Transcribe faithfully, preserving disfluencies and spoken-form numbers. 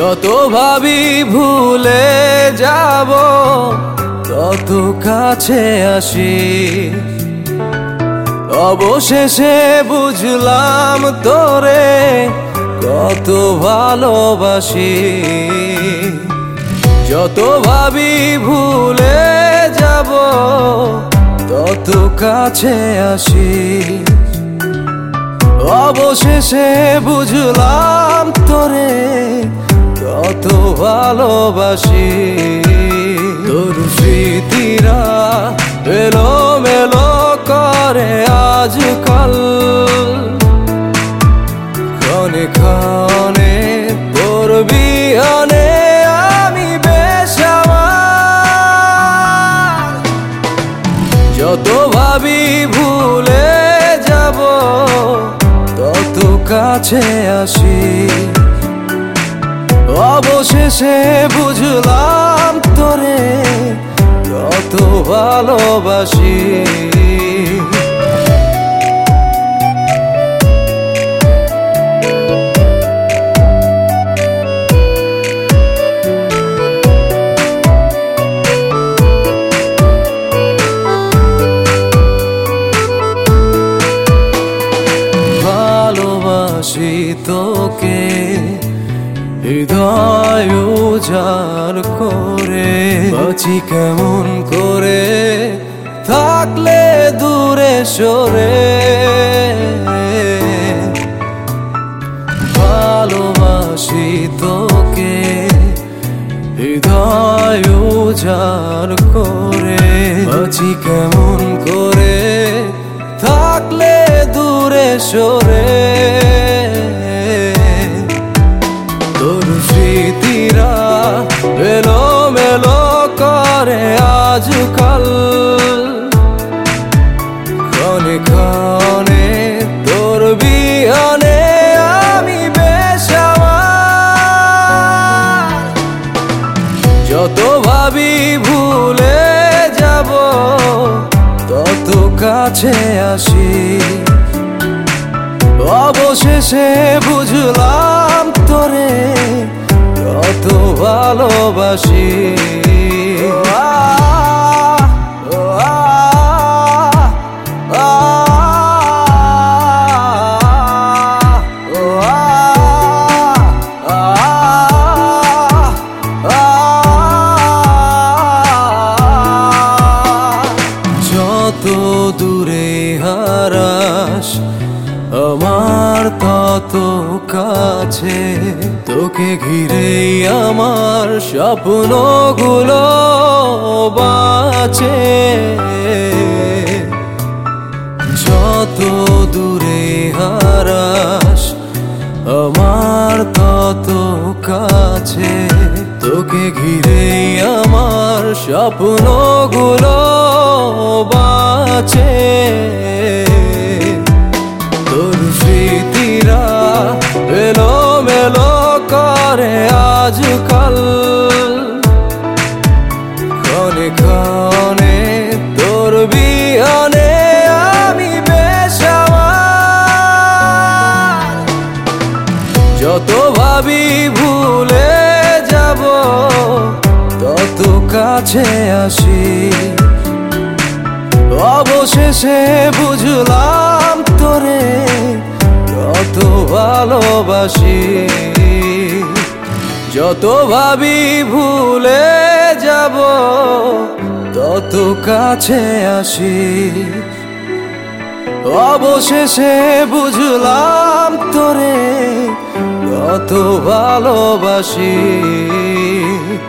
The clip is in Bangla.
যত ভাবি ভুলে যাব তত কাছে আসি, অবশেষে বুঝলাম তোরে কত ভালোবাসি। যত ভাবি ভুলে যাব তত কাছে আসি, অবশেষে বুঝলাম তোরে কত ভালোবাসি। তোর স্মৃতিরা এলো মেলো করে আজকাল, ক্ষণে ক্ষণে তোর বিহনে আমি বেসামার। যত ভাবি ভুলে যাব তত কাছে আসি, অবশেষে বুঝলাম তোরে কত ভালোবাসি। ভালোবাসি তোকে হৃদয় উজাড় করে, বাঁচি কেমন করে থাকলে দূরে সরে। ভালোবাসি তোকে হৃদয় উজাড় করে, বাঁচি কেমন করে থাকলে দূরে সরে। তোর স্মৃতিরা এলো মেলো করে আজকাল, ক্ষণে ক্ষণে তোর বিহনে আমি বেসামার। যত ভাবি ভুলে যাব তত কাছে আসি, অবশেষে বুঝলাম তোরে কত ভালোবাসি। যত দূরে হারাস আমার তত কাছে, তোকে ঘিরেই আমার স্বপ্নগুলো বাঁচে। যত দূরে হারাস আমার তত কাছে, তোকে ঘিরেই আমার স্বপ্নগুলো বাঁচে। তোর স্মৃতিরা এলো মেলো করে আজকাল, ক্ষণে ক্ষণে তোর বিহনে আমি বেসামার। যত ভাবি ভুলে যাব তত কাছে আসি, অবশেষে বুঝলাম তোরে কত ভালোবাসি। যত ভাবি ভুলে যাব তত কাছে আসি, অবশেষে বুঝলাম তোরে কত ভালোবাসি।